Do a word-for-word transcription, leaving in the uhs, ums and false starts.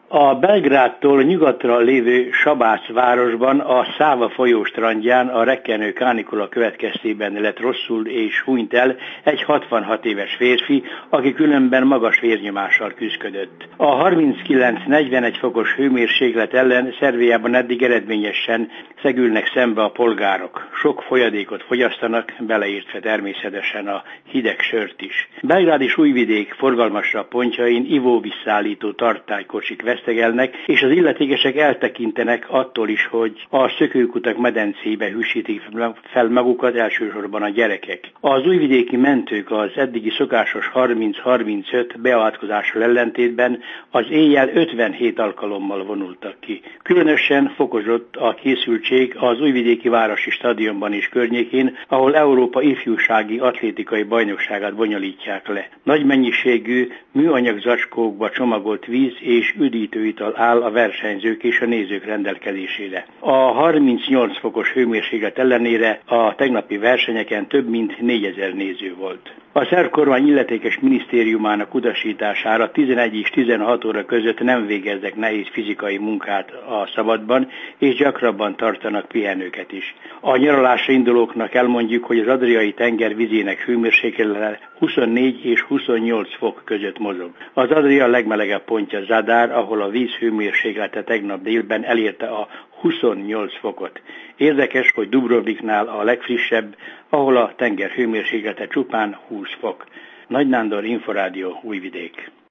A Belgrádtól nyugatra lévő Sabász városban a Száva folyó strandján a rekkenő kánikula következtében lett rosszul és hunyt el egy hatvanhat éves férfi, aki különben magas vérnyomással küszködött. A harminckilenc negyvenegy fokos hőmérséklet ellen Szerbiában eddig eredményesen szegülnek szembe a polgárok. Sok folyadékot fogyasztanak, beleértve természetesen a hideg sört is. Belgrád és Újvidék forgalmasra pontjain ivóvízszállító tartálykocsik vesztegelnek, és az illetékesek eltekintenek attól is, hogy a szökőkutak medencébe hűsítik fel magukat, elsősorban a gyerekek. Az újvidéki mentők az eddigi szokásos harminc-harmincöt beavatkozással ellentétben az éjjel ötvenhét alkalommal vonultak ki. Különösen fokozott a készültség az újvidéki városi stadionban és környékén, ahol Európa ifjúsági atlétikai bajnokságát bonyolítják le. Nagy mennyiségű műanyag zacskókba csomagolt víz és üdítőital áll a versenyzők és a nézők rendelkezésére. A harmincnyolc fokos hőmérséklet ellenére a tegnapi versenyeken több mint négyezer néző volt. A szerb kormány illetékes minisztériumának utasítására tizenegy és tizenhat óra között nem végeznek nehéz fizikai munkát a szabadban, és gyakrabban tartanak pihenőket is. A nyaralásra indulóknak elmondjuk, hogy az Adriai tenger vizének hőmérséklete huszonnégy és huszonnyolc fok között mozog. Az Adria legmelegebb pontja Zadar, ahol a víz hőmérséklete tegnap délben elérte a huszonnyolc fokot. Érdekes, hogy Dubrovniknál a legfrissebb, ahol a tenger hőmérséklete csupán húsz fok. Nagy Nándor, Inforádió, Újvidék.